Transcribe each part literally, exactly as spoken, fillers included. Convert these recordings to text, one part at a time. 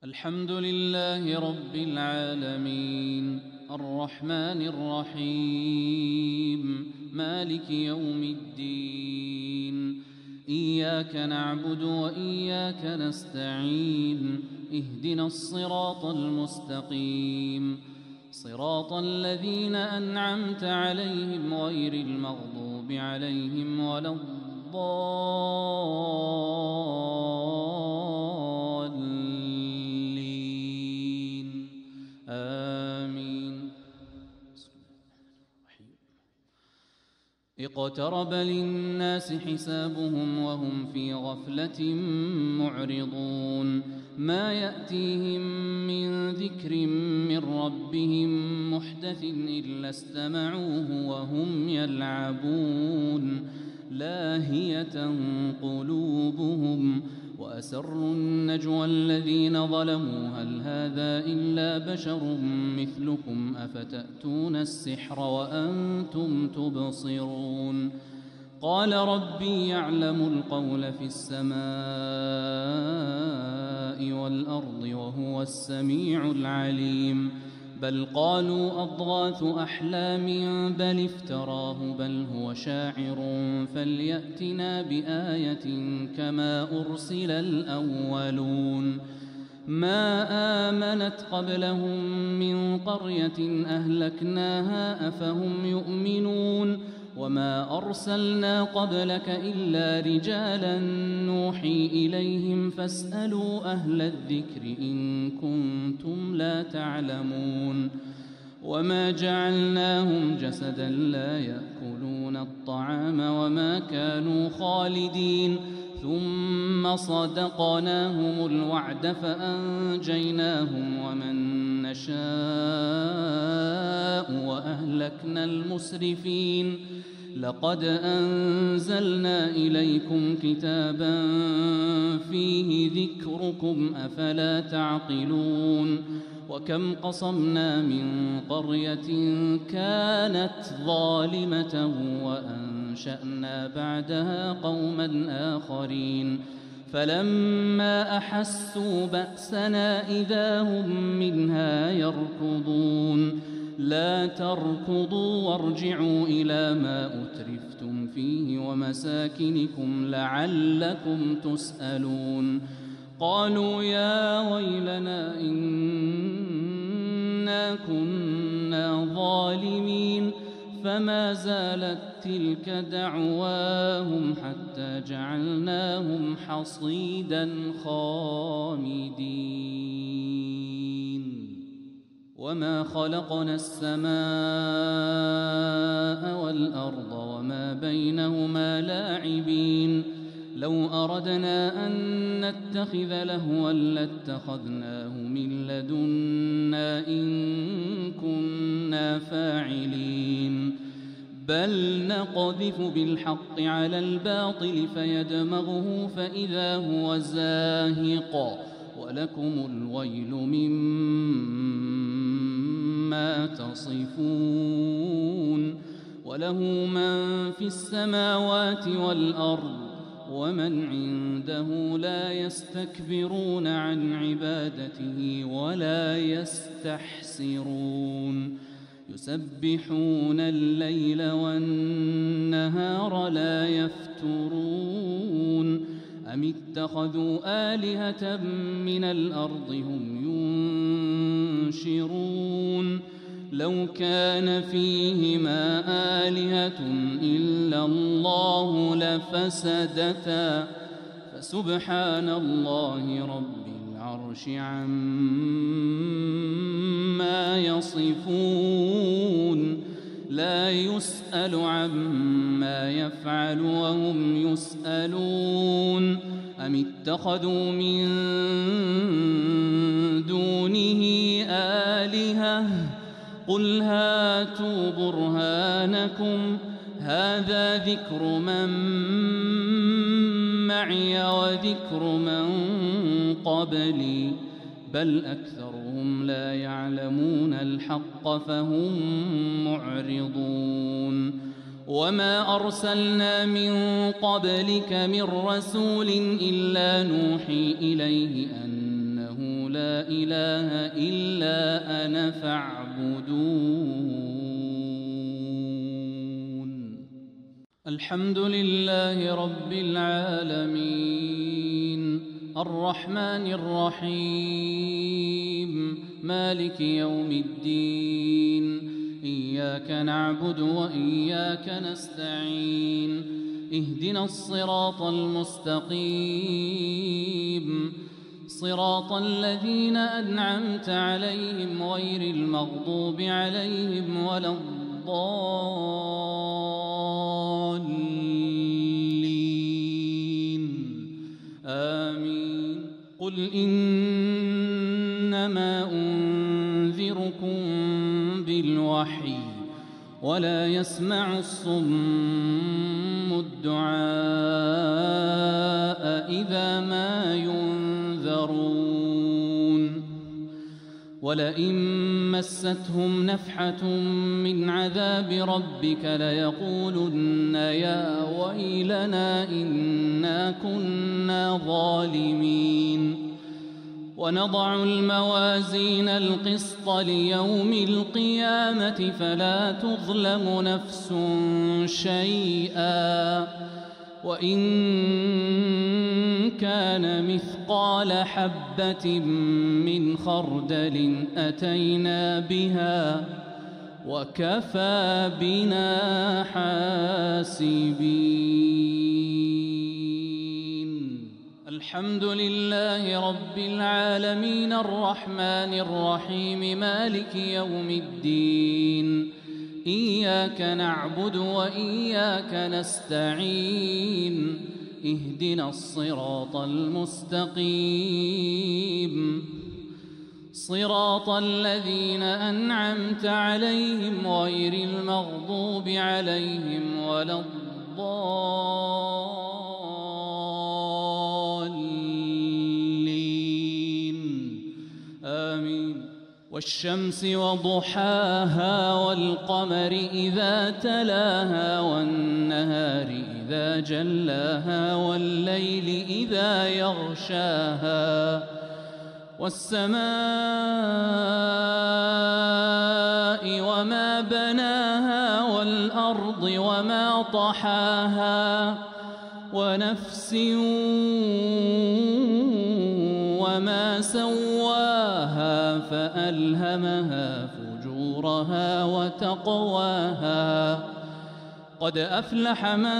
الحمد لله رب العالمين الرحمن الرحيم مالك يوم الدين. إياك نعبد وإياك نستعين. اهدنا الصراط المستقيم صراط الذين أنعمت عليهم غير المغضوب عليهم ولا الضالين آمين. اقترب للناس حسابهم وهم في غفلة معرضون. ما يأتيهم من ذكر من ربهم محدث إلا استمعوه وهم يلعبون. لاهية قلوبهم وأسروا النجوى الذين ظلموا هل هذا إلا بشر مثلكم أفتأتون السحر وأنتم تبصرون. قال ربي يعلم القول في السماء والأرض وهو السميع العليم. بل قالوا أضغاث أحلام بل افتراه بل هو شاعر فليأتنا بآية كما أرسل الأولون. ما آمنت قبلهم من قرية أهلكناها أفهم يؤمنون. وما أرسلنا قبلك إلا رجالا نوحي إليهم فاسألوا أهل الذكر إن كنتم لا تعلمون. وما جعلناهم جسدا لا يأكلون الطعام وما كانوا خالدين. ثم صدقناهم الوعد فأنجيناهم ومن نشاء وأهلكنا المسرفين. لقد أنزلنا إليكم كتابا فيه ذكركم أفلا تعقلون. وكم قصمنا من قرية كانت ظالمة وأنشأنا بعدها قوما آخرين. فلما أحسوا بأسنا إذا هم منها يركضون. لا تركضوا وارجعوا إلى ما أترفتم فيه ومساكنكم لعلكم تسألون. قالوا يا ويلنا إنا كنا ظالمين. فما زالت تلك دعواهم حتى جعلناهم حصيدا خامدين. وما خلقنا السماء والأرض وما بينهما لاعبين. لو أردنا أن نتخذ لهوا لاتخذناه من لدنا إن كنا فاعلين. بل نقذف بالحق على الباطل فيدمغه فإذا هو زاهق ولكم الويل مما تصفون. وله من في السماوات والأرض ومن عنده لا يستكبرون عن عبادته ولا يستحسرون. يسبحون الليل والنهار لا يفترون. أم اتخذوا آلهة من الأرض هم ينشرون. لو كان فيهما آلهة إلا الله لفسدتا فسبحان الله رب العرش عما يصفون. لا يسأل عما يفعل وهم يسألون. أم اتخذوا من دونه آلهة قل هاتوا برهانكم هذا ذكر من معي وذكر من قبلي بل أكثرهم لا يعلمون الحق فهم معرضون. وما أرسلنا من قبلك من رسول إلا نوحي إليه أنه لا إله إلا أنا فاعبدون. الحمد لله رب العالمين الرحمن الرحيم مالك يوم الدين. إياك نعبد وإياك نستعين. اهدنا الصراط المستقيم صراط الذين أنعمت عليهم غير المغضوب عليهم ولا الضالين آمين. قل إنما أنذركم بالوحي ولا يسمع الصم الدعاء إذا ما ينذرون. ولئن مستهم نفحة من عذاب ربك ليقولن يا ويلنا إنا كنا ظالمين. ونضع الموازين القسط ليوم القيامة فلا تظلم نفس شيئا وإن كان مثقال حبة من خردل أتينا بها وكفى بنا حاسبين. الحمد لله رب العالمين الرحمن الرحيم مالك يوم الدين. إياك نعبد وإياك نستعين. اهدنا الصراط المستقيم صراط الذين أنعمت عليهم غير المغضوب عليهم ولا الضالين آمين. والشمس وضحاها والقمر إذا تلاها والنهار إذا جلاها والليل إذا يغشاها والسماء وما بناها والأرض وما طحاها ونفس وما سواها فألهمها فجورها وتقواها. قد أفلح من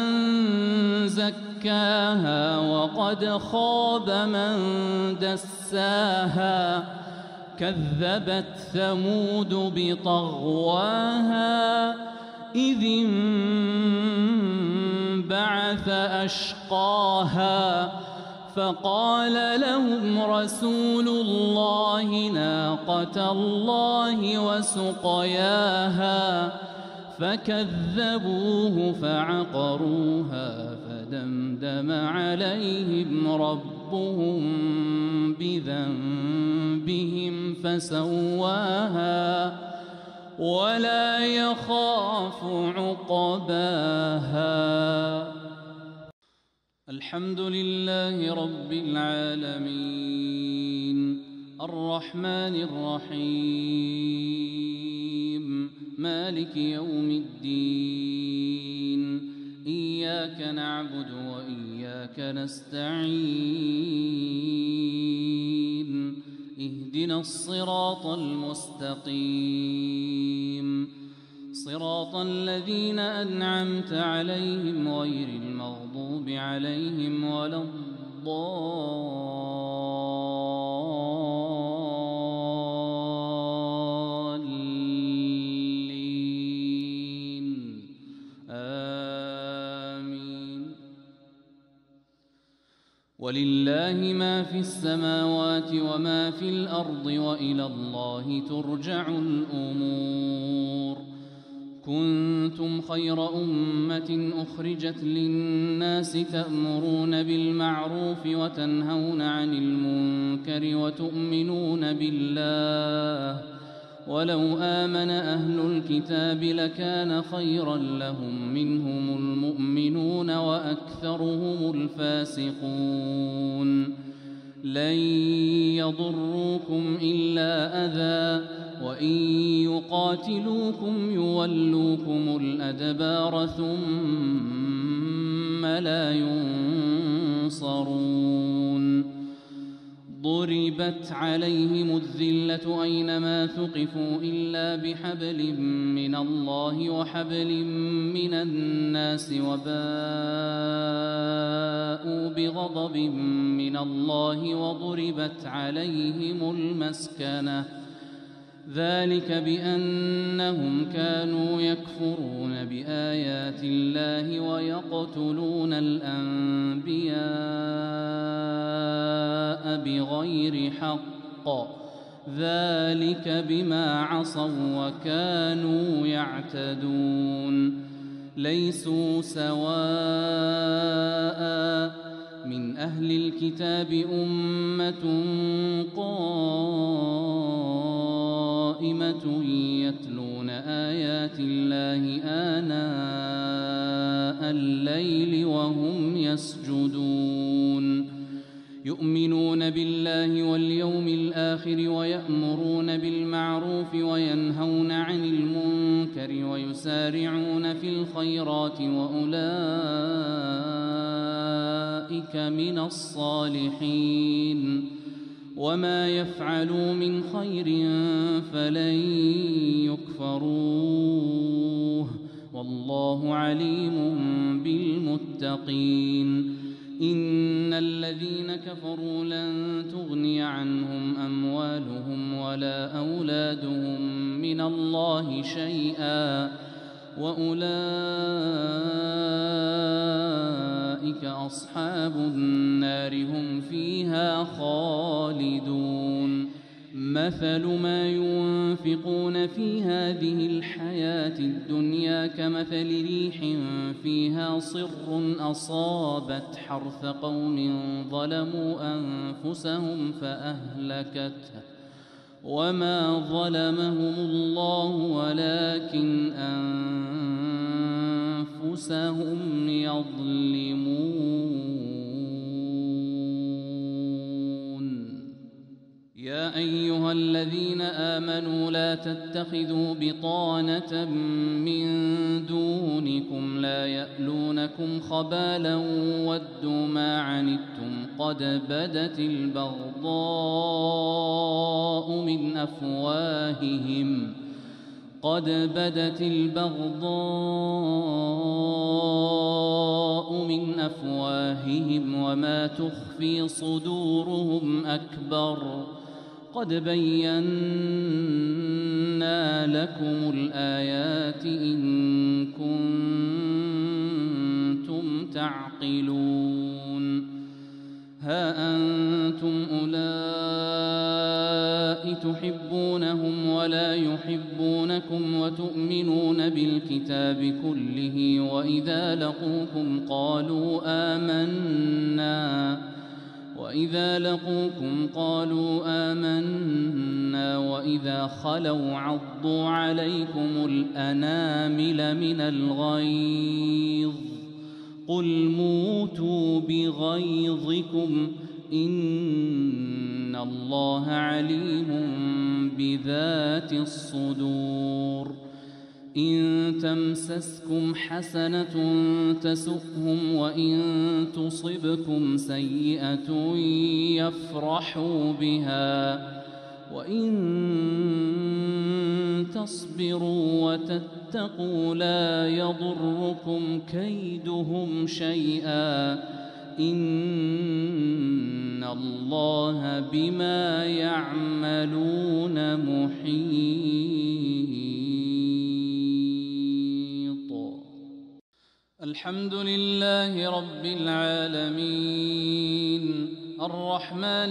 زكاها وقد خاب من دساها. كذبت ثمود بطغواها إذ انبعث أشقاها فقال لهم رسول الله ناقة الله وسقياها فكذبوه فعقروها فدمدم عليهم ربهم بذنبهم فسواها ولا يخاف عقباها. الحمد لله رب العالمين الرحمن الرحيم مالك يوم الدين. إياك نعبد وإياك نستعين. اهدنا الصراط المستقيم صراط الذين أنعمت عليهم غير المغضوب عليهم ولا الضالين آمين. ولله ما في السماوات وما في الأرض وإلى الله ترجع الأمور. كنتم خير أمة أخرجت للناس تأمرون بالمعروف وتنهون عن المنكر وتؤمنون بالله ولو آمن أهل الكتاب لكان خيرا لهم منهم المؤمنون وأكثرهم الفاسقون. لن يضروكم إلا أذى وإن يقاتلوكم يولوكم الأدبار ثم لا ينصرون ضربت عليهم الذلة أينما ثقفوا إلا بحبل من الله وحبل من الناس وباءوا بغضب من الله وضربت عليهم المسكنة ذلك بأنهم كانوا يكفرون بآيات الله ويقتلون الأنبياء بغير حق ذلك بما عصوا وكانوا يعتدون ليسوا سواء من أهل الكتاب أمة قائمة يتلون آيات الله آناء الليل وهم يسجدون يؤمنون بالله واليوم الآخر ويأمرون بالمعروف وينهون عن المنكر ويسارعون في الخيرات وأولئك من الصالحين وما يفعلوا من خير فلن يكفروه والله عليم بالمتقين إن الذين كفروا لن تغني عنهم أموالهم ولا أولادهم من الله شيئا وأولئك أصحاب النار هم فيها خالدون مثل ما ينفقون في هذه الحياة الدنيا كمثل ريح فيها صر أصابت حرث قوم ظلموا أنفسهم فأهلكته وما ظلمهم الله ولكن أنفسهم يظلمون يا أيها الذين آمنوا لا تتخذوا بطانة من دونكم لا يألونكم خبالا ودوا ما عنتم قد بدت البغضاء من أفواههم قد بدت البغضاء من أفواههم وما تخفي صدورهم أكبر قد بينا لكم الآيات إن كنتم تعقلون ها أنتم أولئك تحبونهم ولا يحبونكم وتؤمنون بالكتاب كله وإذا لقوكم قالوا آمنا وإذا لقوكم قالوا آمنا وإذا خلوا عضوا عليكم الأنامل من الغيظ قل موتوا بغيظكم إن الله عليم بذات الصدور إن تمسسكم حسنة تسؤهم وإن تصبكم سيئة يفرحوا بها وإن تصبروا وتتقوا لا يضركم كيدهم شيئا إن الله بما يعملون محيط. الحمد لله رب العالمين الرحمن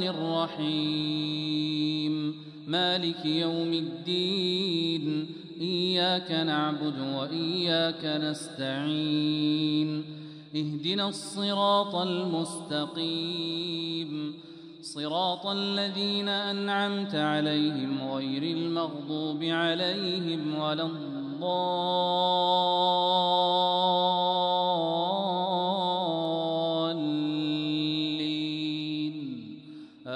الرحيم مالك يوم الدين إياك نعبد وإياك نستعين اهدنا الصراط المستقيم صراط الذين أنعمت عليهم غير المغضوب عليهم ولا الضالين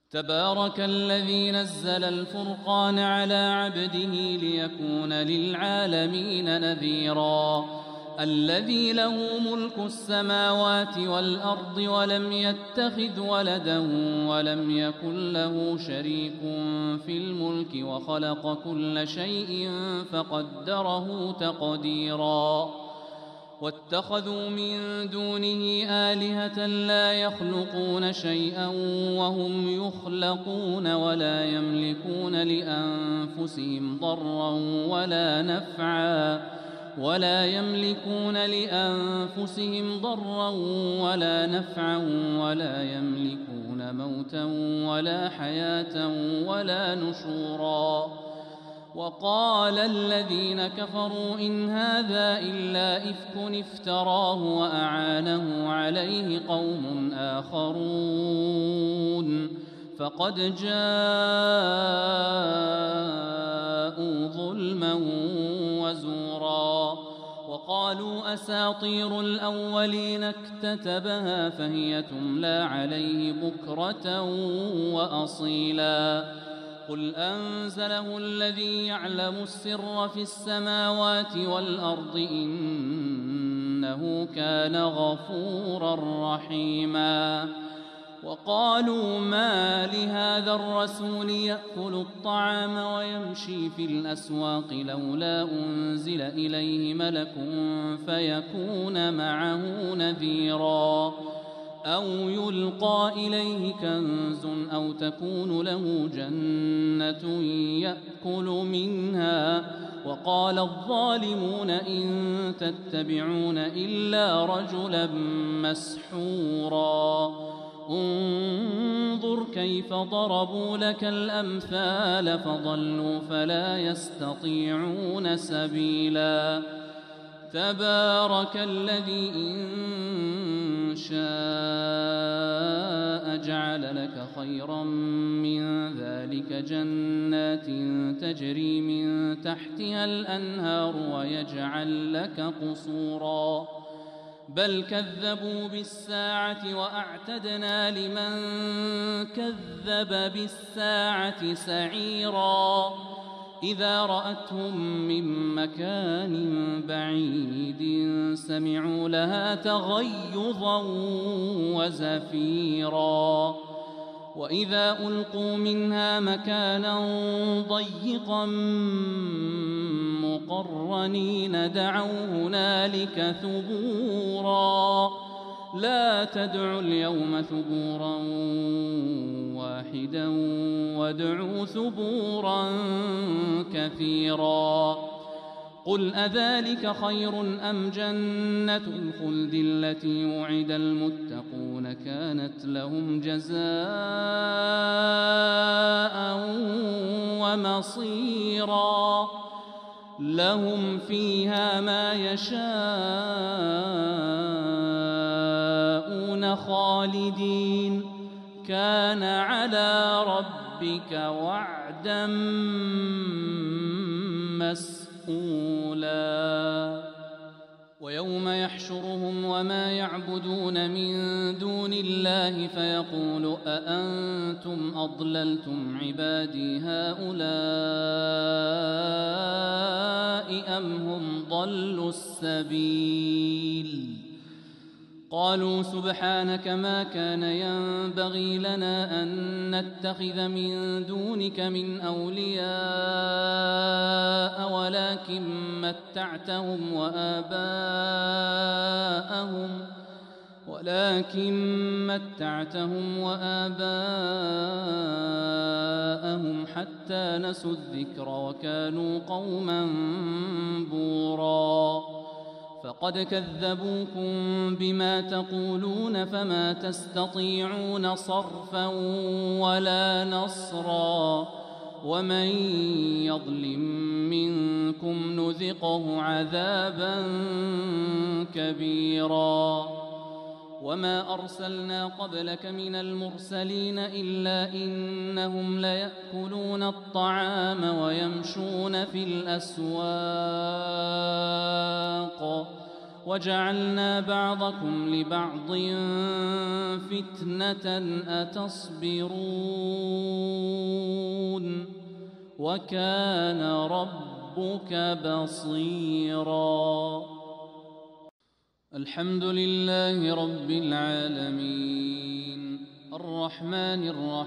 تبارك الذي نزل الفرقان على عبده ليكون للعالمين نذيرا الذي له ملك السماوات والأرض ولم يتخذ ولدا ولم يكن له شريك في الملك وخلق كل شيء فقدره تقديرا واتخذوا من دونه آلهة لا يخلقون شيئا وهم يخلقون ولا يملكون لأنفسهم ضرا ولا نفعا ولا يملكون لأنفسهم ضرا ولا نفعا ولا يملكون موتا ولا حياة ولا نشورا وقال الذين كفروا إن هذا إلا إفك افتراه وأعانه عليه قوم آخرون فقد جاءوا ظلما وزورا وقالوا أساطير الأولين اكتتبها فهي تملى عليه بكرة وأصيلا قل أنزله الذي يعلم السر في السماوات والأرض إنه كان غفورا رحيما وقالوا ما لهذا الرسول يأكل الطعام ويمشي في الأسواق لولا أنزل إليه ملك فيكون معه نذيرا أو يلقى إليه كنز أو تكون له جنة يأكل منها وقال الظالمون إن تتبعون إلا رجلا مسحورا انظر كيف ضربوا لك الأمثال فضلوا فلا يستطيعون سبيلا تبارك الذي إن شاء جعل لك خيرا من ذلك جنات تجري من تحتها الأنهار ويجعل لك قصورا بل كذبوا بالساعة وأعتدنا لمن كذب بالساعة سعيرا إذا رأتهم من مكان بعيد سمعوا لها تغيظا وزفيرا وإذا ألقوا منها مكانا ضيقا مقرنين دعوا هنالك ثبورا لا تدعوا اليوم ثبورا واحدا وادعوا ثبورا كثيرا قل أذلك خير أم جنة الخلد التي وعد المتقون كانت لهم جزاء ومصيرا لهم فيها ما يشاءون خالدين كان على ربك وعدا مسئولا ويوم يحشرهم وما يعبدون من دون الله فيقول أأنتم أضللتم عبادي هؤلاء أم هم ضلوا السبيل قالوا سبحانك ما كان ينبغي لنا أن نتخذ من دونك من أولياء ولكن متعتهم وآباءهم ولكن متعتهم وآباءهم حتى نسوا الذكر وكانوا قوما بورا فقد كذبوكم بما تقولون فما تستطيعون صرفا ولا نصرا ومن يظلم منكم نذقه عذابا كبيرا وما أرسلنا قبلك من المرسلين إلا إنهم ليأكلون الطعام ويمشون في الأسواق وجعلنا بعضكم لبعض فتنة أتصبرون وكان ربك بصيرا. الحمد لله رب العالمين الرحمن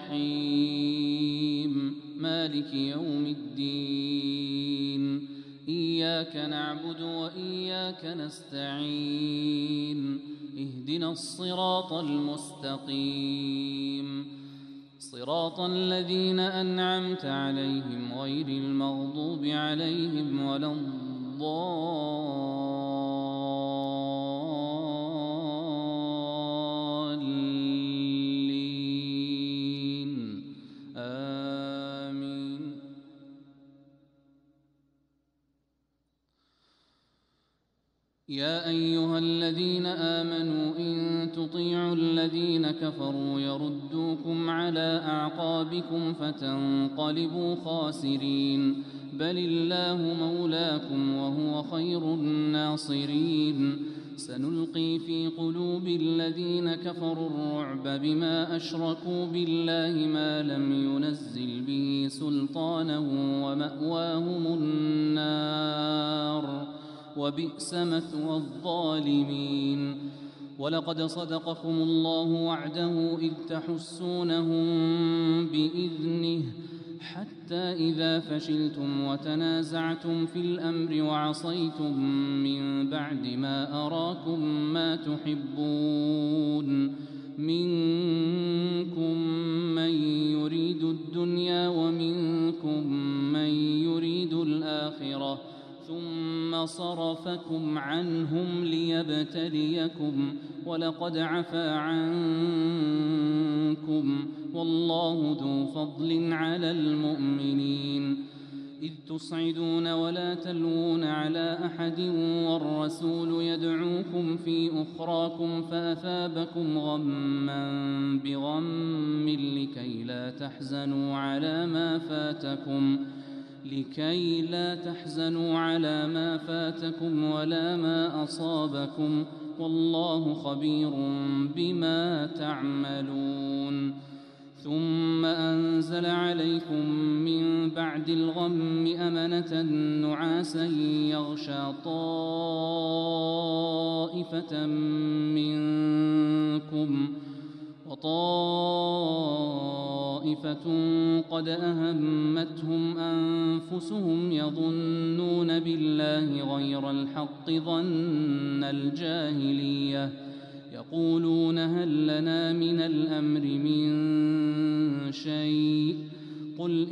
الرحيم مالك يوم الدين إياك نعبد وإياك نستعين اهدنا الصراط المستقيم صراط الذين أنعمت عليهم غير المغضوب عليهم ولا الضالين آمين. يا أيها الذين آمنوا إن تطيعوا الذين كفروا يردوكم على أعقابكم فتنقلبوا خاسرين بل الله مولاكم وهو خير الناصرين. سنلقي في قلوب الذين كفروا الرعب بما أشركوا بالله ما لم ينزل به سلطانا ومأواهم النار وبئس مثوى الظالمين. ولقد صدقكم الله وعده إذ تحسونهم بإذنه حتى إذا فشلتم وتنازعتم في الأمر وعصيتم من بعد ما أراكم ما تحبون منكم من يريد الدنيا ومنكم من يريد الآخرة ثم صرفكم عنهم ليبتليكم ولقد عفا عنكم والله ذو فضل على المؤمنين. إذ تصعدون ولا تلوون على أحد والرسول يدعوكم في أخراكم فأثابكم غما بغم لكي لا تحزنوا على ما فاتكم لكي لا تحزنوا على ما فاتكم ولا ما أصابكم والله خبير بما تعملون. ثم أنزل عليكم من بعد الغم أمنة نعاسا يغشى طائفة منكم وطائفة قد أهمتهم أنفسهم يظنون بالله غير الحق ظن الجاهلية يقولون هل لنا من الأمر من شيء قل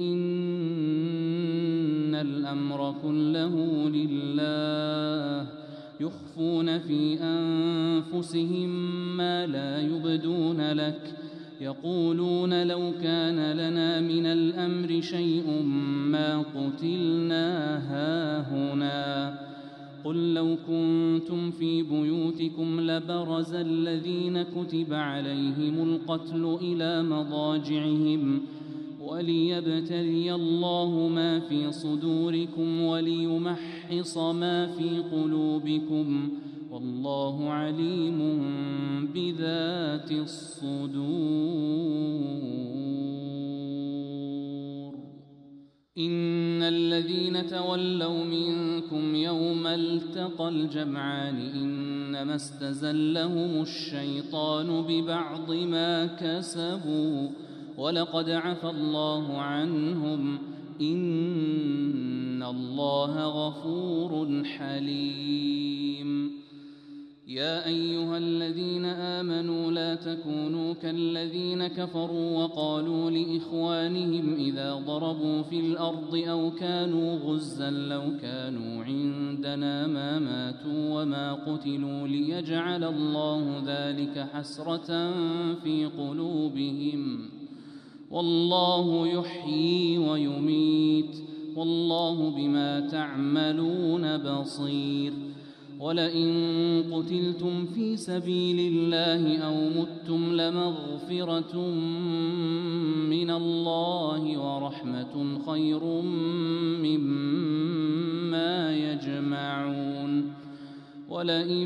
إن الأمر كله لله يخفون في أنفسهم ما لا يبدون لك يقولون لو كان لنا من الأمر شيء ما قتلنا هاهنا قل لو كنتم في بيوتكم لبرز الذين كتب عليهم القتل إلى مضاجعهم وليبتلي الله ما في صدوركم وليمحص ما في قلوبكم والله عليم بذات الصدور. إن الذين تولوا منكم يوم التقى الجمعان إنما استزلهم الشيطان ببعض ما كسبوا ولقد عفى الله عنهم إن الله غفور حليم. يا أيها الذين آمنوا لا تكونوا كالذين كفروا وقالوا لإخوانهم إذا ضربوا في الأرض أو كانوا غزا لو كانوا عندنا ما ماتوا وما قتلوا ليجعل الله ذلك حسرة في قلوبهم والله يحيي ويميت والله بما تعملون بصير. ولئن قتلتم في سبيل الله أو متم لمغفرة من الله ورحمة خير مما يجمعون. ولئن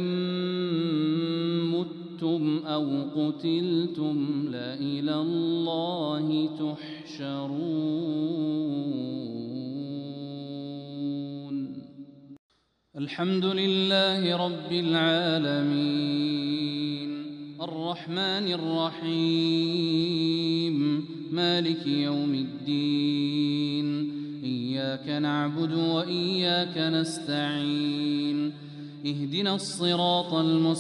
متم أو قتلتم لإلى الله تحشرون. الحمد لله رب العالمين الرحمن الرحيم مالك يوم الدين. إياك نعبد وإياك نستعين. اهدنا الصراط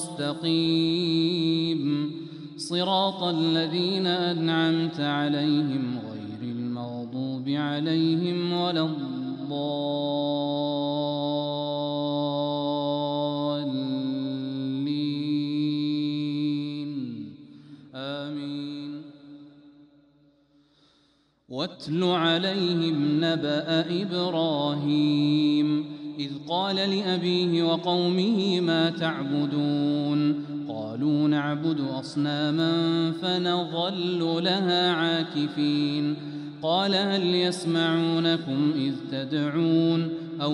المستقيم صراط الذين أنعمت عليهم غير المغضوب عليهم ولا الضالين آمين. واتل عليهم نبأ إبراهيم إذ قال لأبيه وقومه ما تعبدون قالوا نعبد أصناما فنظل لها عاكفين قال هل يسمعونكم إذ تدعون أو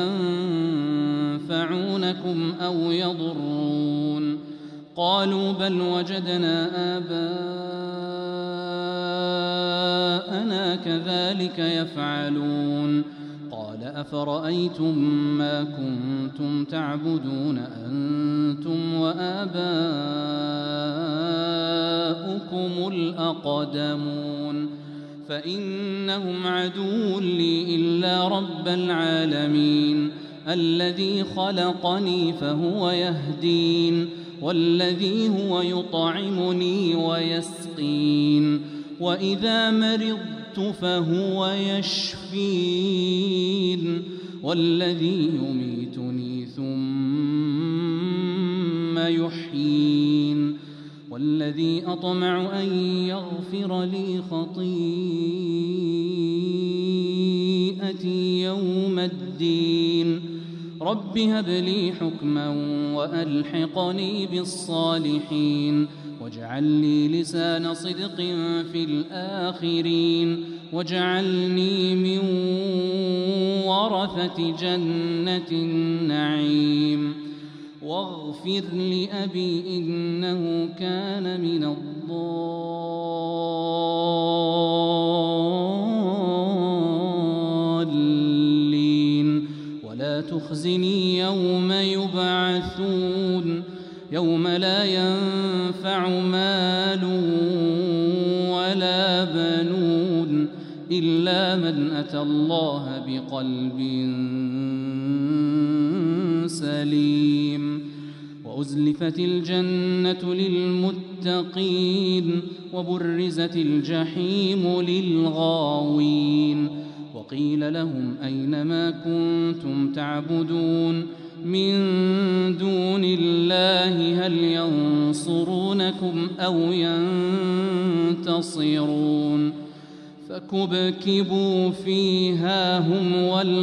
ينفعونكم أو يضرون قالوا بل وجدنا آباءنا كذلك يفعلون قال أفرأيتم ما كنتم تعبدون أنتم وآباؤكم الأقدمون فإنهم عدو لي إلا رب العالمين الذي خلقني فهو يهدين والذي هو يطعمني ويسقين وإذا مرضت فهو يشفين والذي يميتني ثم يحيين والذي أطمع أن يغفر لي خطيئتي يوم الدين رب هب لي حكما وألحقني بالصالحين واجعل لي لسان صدق في الآخرين واجعلني من ورثة جنة النعيم واغفر لأبي إنه كان من الضالين ولا تخزني يوم يبعثون يوم لا ينفع مال ولا بنون إلا من أتى الله بقلب سليم وأزلفت الجنة للمتقين وبرزت الجحيم للغاوين وقيل لهم أين ما كنتم تعبدون من دون الله هل ينصرونكم أو ينتصرون فكبكبوا فيها هم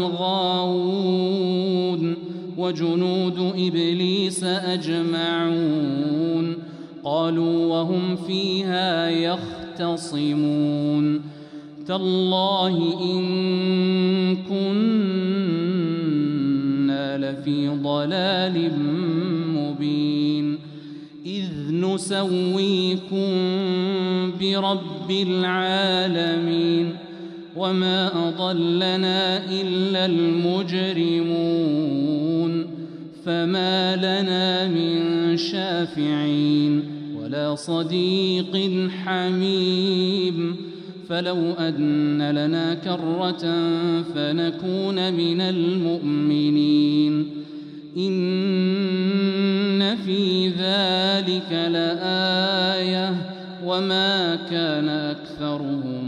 والغاوون وجنود إبليس أجمعون قالوا وهم فيها يختصمون تالله إن كنا لفي ضلال مبين إذ نسويكم برب العالمين وما أضلنا إلا المجرمون فما لنا من شافعين ولا صديق حميم فلو أن لنا كرة فنكون من المؤمنين إن في ذلك لآية وما كان أكثرهم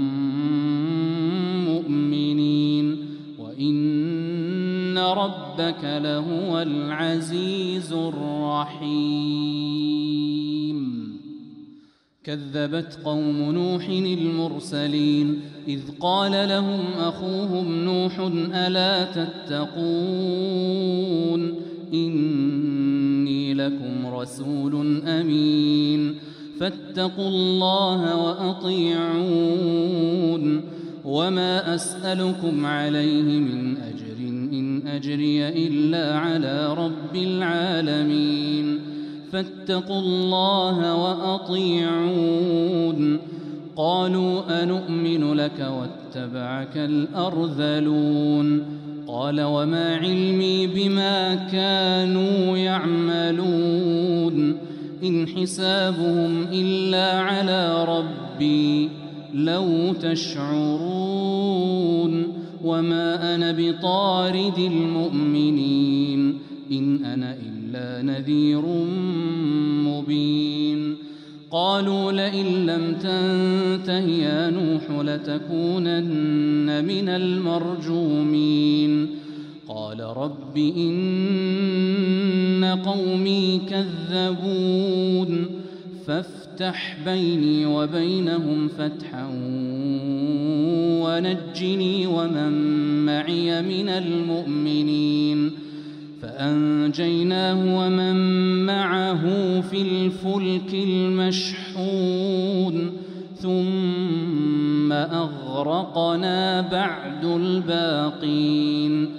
مؤمنين وإن ربك لهو العزيز الرحيم كذبت قوم نوح المرسلين إذ قال لهم أخوهم نوح ألا تتقون إني لكم رسول أمين فاتقوا الله وأطيعون وما أسألكم عليه من أجر إن أجري إلا على رب العالمين فاتقوا الله وأطيعون قالوا أنؤمن لك واتبعك الأرذلون قال وما علمي بما كانوا يعملون إن حسابهم إلا على ربي لو تشعرون وما أنا بطارد المؤمنين إن أنا إلا نذير مبين قالوا لئن لم تنته يا نوح لتكونن من المرجومين قال رب إن قومي كذبون فافتح بيني وبينهم فتحا ونجني ومن معي من المؤمنين فأنجيناه ومن معه في الفلك المشحون ثم أغرقنا بعد الباقين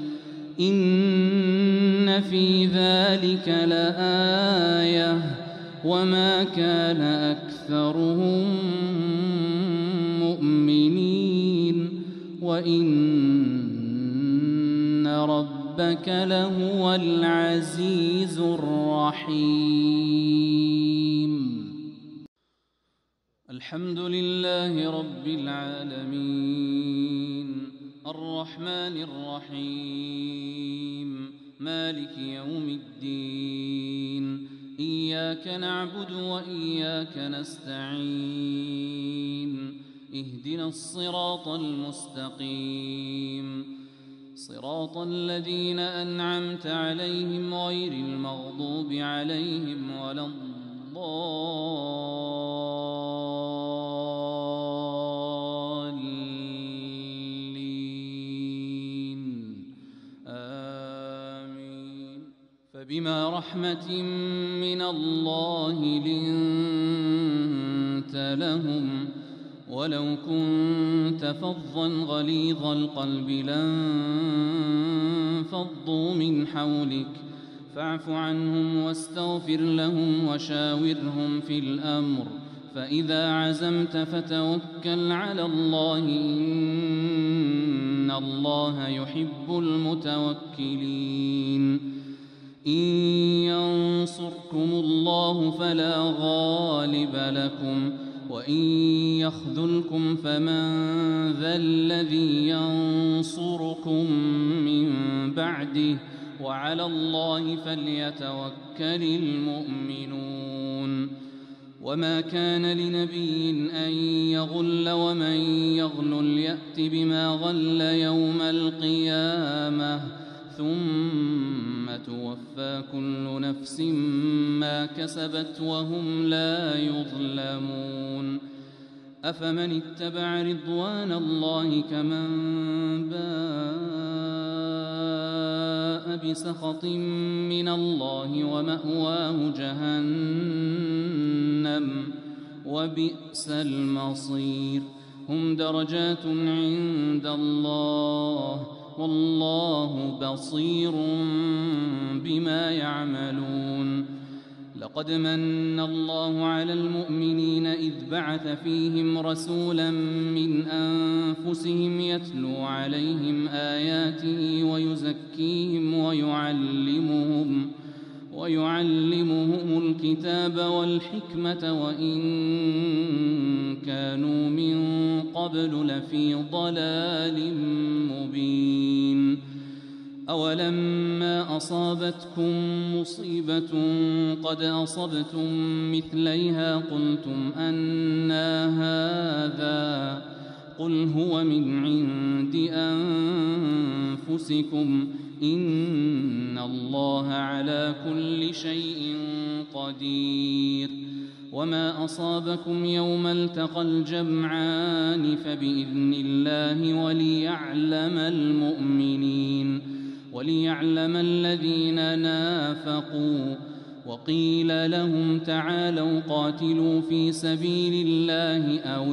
إن في ذلك لآية وما كان أكثرهم مؤمنين وإن ربك لهو العزيز الرحيم الحمد لله رب العالمين الرحمن الرحيم مالك يوم الدين إياك نعبد وإياك نستعين اهدنا الصراط المستقيم صراط الذين أنعمت عليهم غير المغضوب عليهم ولا الضالين آمين فبما رحمة من الله لنت لهم ولو كنت فظا غليظ القلب لانفضوا من حولك فاعف عنهم واستغفر لهم وشاورهم في الأمر فإذا عزمت فتوكل على الله إن الله يحب المتوكلين إن ينصركم الله فلا غالب لكم وإن يخذلكم فمن ذا الذي ينصركم من بعده وعلى الله فليتوكل المؤمنون وما كان لنبي أن يغل ومن يغل يأت بما غل يوم القيامة ثم توفى كل نفس ما كسبت وهم لا يظلمون أفمن اتبع رضوان الله كمن باء بسخط من الله ومأواه جهنم وبئس المصير هم درجات عند الله والله بصير بما يعملون لقد من الله على المؤمنين إذ بعث فيهم رسولا من أنفسهم يتلو عليهم آياته ويزكيهم ويعلمهم ويعلمهم الكتاب والحكمة وإن كانوا من قبل لفي ضلال مبين أولما أصابتكم مصيبة قد أصبتم مثليها قلتم أنى هذا قل هو من عند أنفسكم إن الله على كل شيء قدير وما أصابكم يوم التقى الجمعان فبإذن الله وليعلم المؤمنين وليعلم الذين نافقوا وقيل لهم تعالوا قاتلوا في سبيل الله أو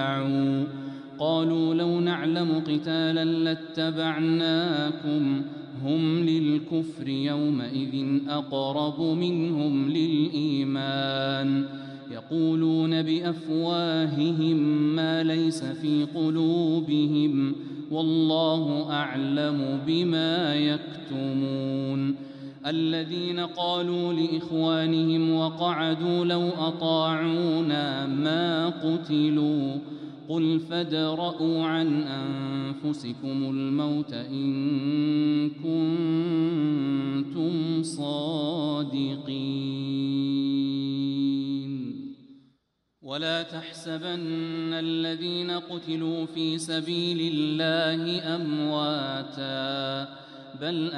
ادفعوا قالوا لو نعلم قتالا لاتبعناكم هم للكفر يومئذ أقرب منهم للإيمان يقولون بأفواههم ما ليس في قلوبهم والله أعلم بما يكتمون الذين قالوا لإخوانهم وقعدوا لو أطاعونا ما قتلوا قل فادرءوا عن أنفسكم الموت إن كنتم صادقين ولا تحسبن الذين قتلوا في سبيل الله أمواتاً بل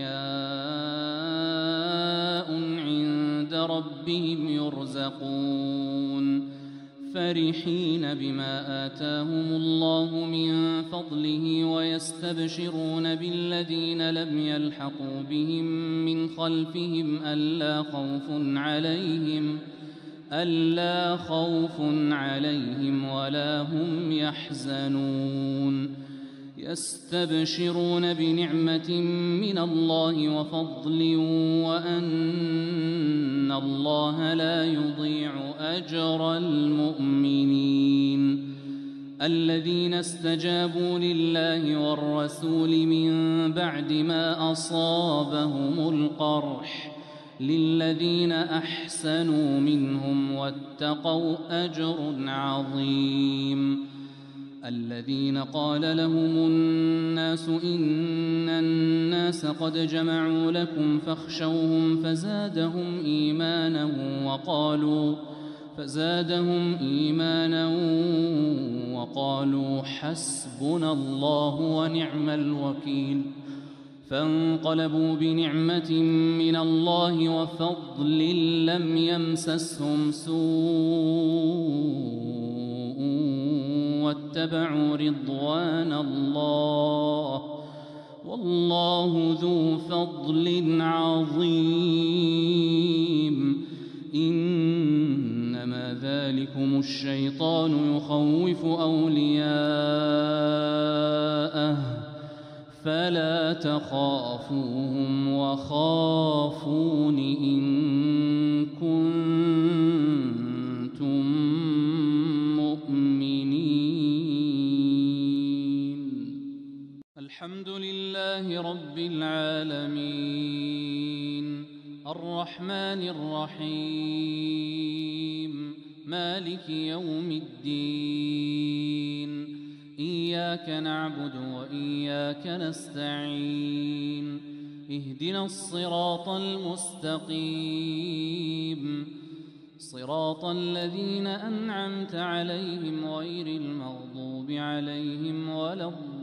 أحياء عند ربهم يرزقون فرحين بما آتاهم الله من فضله ويستبشرون بالذين لم يلحقوا بهم من خلفهم ألا خوف عليهم ألا خوف عليهم ولا هم يحزنون يستبشرون بنعمة من الله وفضل وأن الله لا يضيع أجر المؤمنين الذين استجابوا لله والرسول من بعد ما أصابهم القرح للذين أحسنوا منهم واتقوا أجر عظيم الذين قال لهم الناس إن الناس قد جمعوا لكم فاخشوهم فزادهم إيمانا وقالوا فزادهم إيمانا وقالوا حسبنا الله ونعم الوكيل فانقلبوا بنعمة من الله وفضل لم يمسسهم سوء واتبعوا رضوان الله والله ذو فضل عظيم إنما ذلكم الشيطان يخوف أولياءه فلا تخافوهم وخافون إن كنتم الحمد لله رب العالمين الرحمن الرحيم مالك يوم الدين إياك نعبد وإياك نستعين اهدنا الصراط المستقيم صراط الذين أنعمت عليهم غير المغضوب عليهم ولا الضالين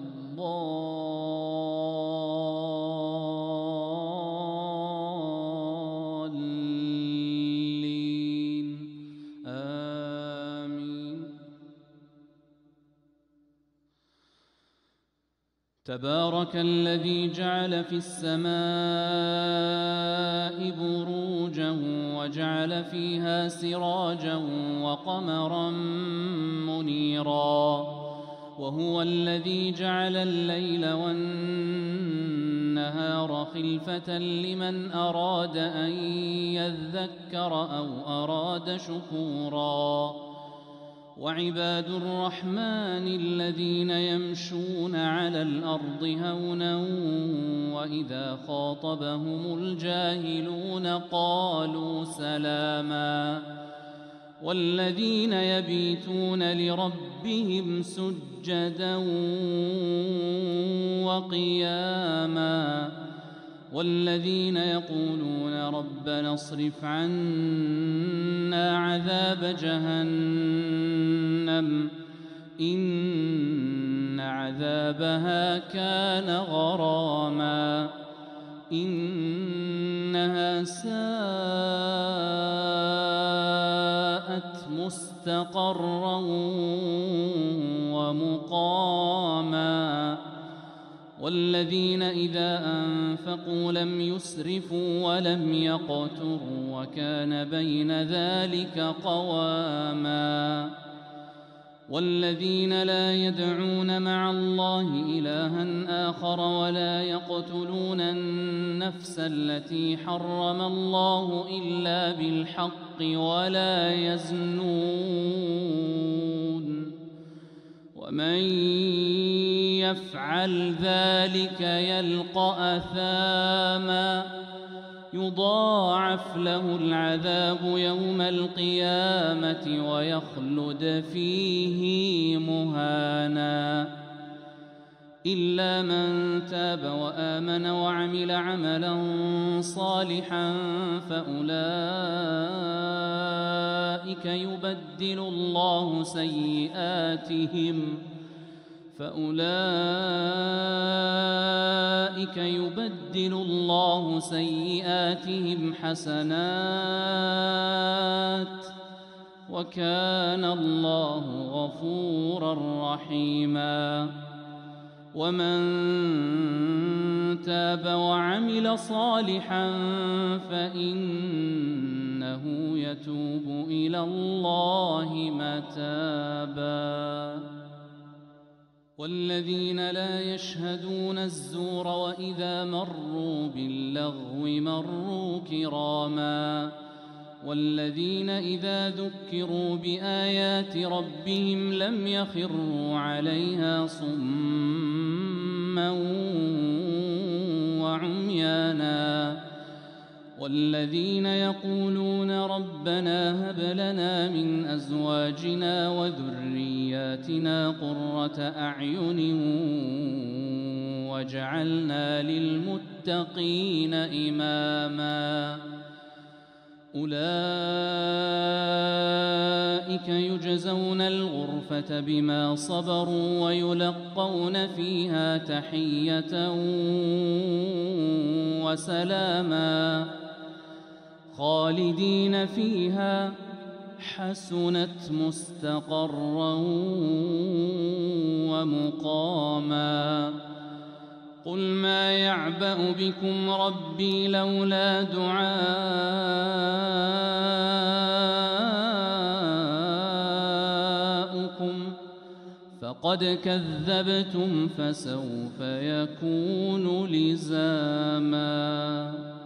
الضالين آمين تبارك الذي جعل في السماء بروجا وجعل فيها سراجا وقمرا منيرا وهو الذي جعل الليل والنهار خلفة لمن أراد أن يذكر أو أراد شكورا وعباد الرحمن الذين يمشون على الأرض هونا وإذا خاطبهم الجاهلون قالوا سلاما والذين يبيتون لربهم سجدا وقياما والذين يقولون ربنا اصرف عنا عذاب جهنم إن عذابها كان غراما إنها ساءت مستقرا ومقاما والذين إذا أنفقوا لم يسرفوا ولم يقتروا وكان بين ذلك قواما والذين لا يدعون مع الله إلها آخر ولا يقتلون النفس التي حرم الله إلا بالحق ولا يزنون ومن يفعل ذلك يلقى أثاما يضاعف له العذاب يوم القيامة ويخلد فيه مهانا إلا من تاب وآمن وعمل عملا صالحا فأولئك يبدل الله سيئاتهم فأولئك يبدل الله سيئاتهم حسنات وكان الله غفورا رحيما ومن تاب وعمل صالحا فإنه يتوب إلى الله متابا والذين لا يشهدون الزور وإذا مروا باللغو مروا كراما والذين إذا ذكروا بآيات ربهم لم يخروا عليها صما وعميانا والذين يقولون ربنا هب لنا من أزواجنا وذرياتنا قرة أعين واجعلنا للمتقين إماما أولئك يجزون الغرفة بما صبروا ويلقون فيها تحية وسلاما خالدين فيها حسنت مستقرا ومقاما قل ما يعبأ بكم ربي لولا دعاؤكم فقد كذبتم فسوف يكون لزاما.